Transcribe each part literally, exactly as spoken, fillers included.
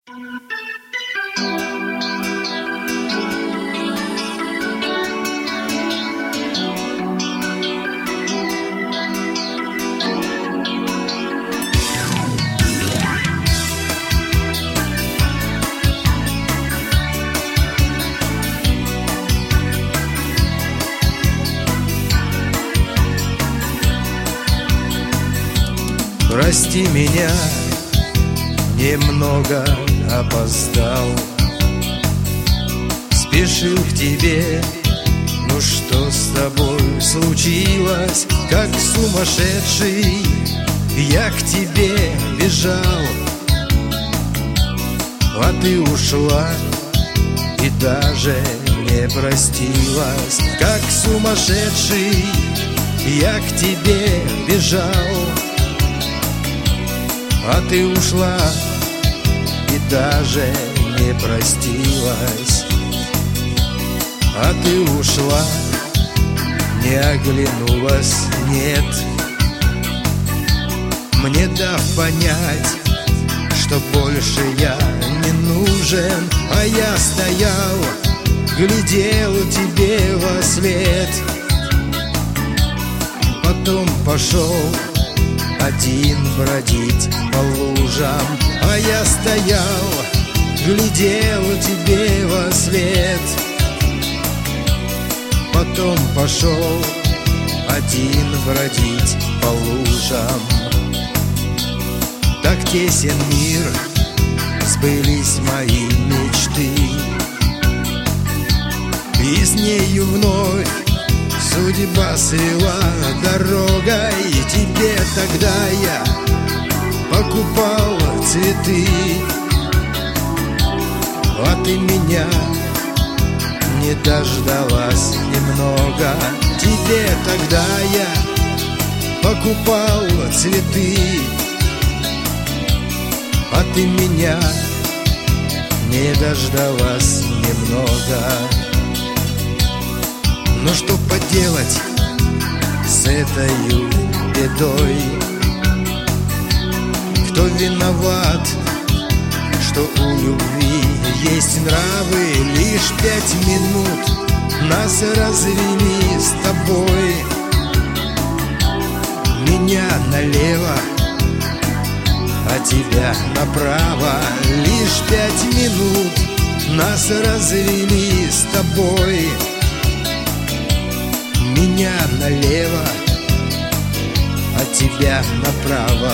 Прости меня, немного опоздал, спешил к тебе. Ну что с тобой случилось? Как сумасшедший я к тебе бежал, а ты ушла и даже не простилась. Как сумасшедший я к тебе бежал, а ты ушла и даже не простилась. А ты ушла, не оглянулась, нет, мне дав понять, что больше я не нужен. А я стоял, глядел тебе во след, потом пошел один бродить по лужам. А я стоял, глядел тебе во след, потом пошел один бродить по лужам. Так тесен мир, сбылись мои мечты, и с нею вновь судьба свела дорогой. Тебе тогда я покупал цветы, а ты меня не дождалась немного. Тебе тогда я покупал цветы, а ты меня не дождалась немного. Но что поделать с этой бедой? Кто виноват, что у любви есть нравы? Лишь пять минут нас развели с тобой. Меня налево, а тебя направо. Лишь пять минут нас развели с тобой. Меня налево, а тебя направо.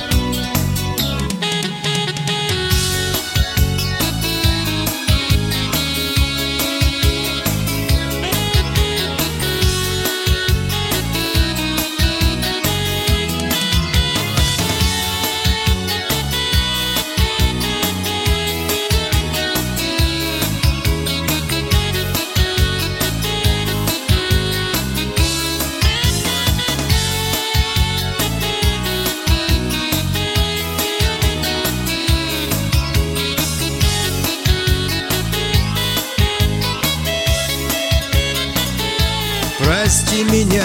Прости меня,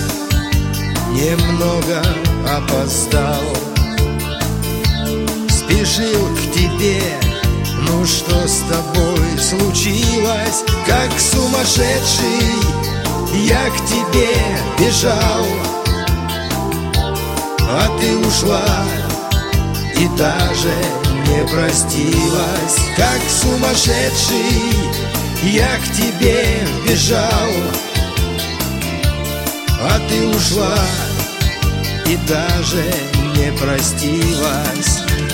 немного опоздал, спешил к тебе. Ну что с тобой случилось? Как сумасшедший я к тебе бежал, а ты ушла и даже не простилась. Как сумасшедший я к тебе бежал, а ты ушла и даже не простилась.